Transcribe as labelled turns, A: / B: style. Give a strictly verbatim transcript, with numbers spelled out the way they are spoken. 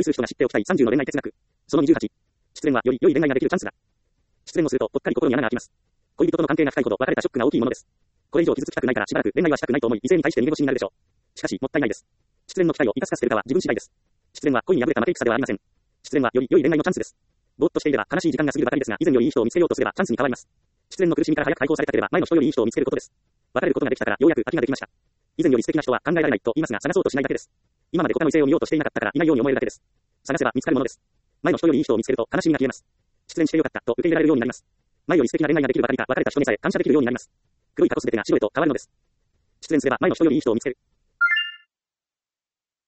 A: 恋する人が知っておきたいさんじゅうの恋愛哲学。そのにじゅうはち。失恋はより良い恋愛ができるチャンスだ。失恋をするとぽっかり心に穴が開きます。恋人との関係が深いほど別れたショックが大きいものです。これ以上傷つきたくないからしばらく恋愛はしたくないと思い、異性に対して逃げ腰になるでしょう。しかし、もったいないです。失恋の機会を生かすか捨てるかは自分次第です。失恋は恋に破れた負け戦ではありません。失恋はより良い恋愛のチャンスです。ぼーっとしていれば悲しい時間が過ぎるばかりですが、以前よりいい人を見つけようとすればチャンスに変わります。失恋の苦しみから早く解放されたければ前の人よりいい人を見つけることです。別れることができたからようやく秋ができました。以前より素敵な人は考えられないと言いますが、探そうとしないだけです。今まで他の異性を見ようとしていなかったからいないように思えるだけです。探せば見つかるものです。前の人よりいい人を見つけると悲しみが消えます。失恋してよかったと受け入れられるようになります。前より素敵な恋愛ができるばかりか別れた人にさえ感謝できるようになります。黒い過去すべてが白へと変わるのです。失恋すれば前の人よりいい人を見つける。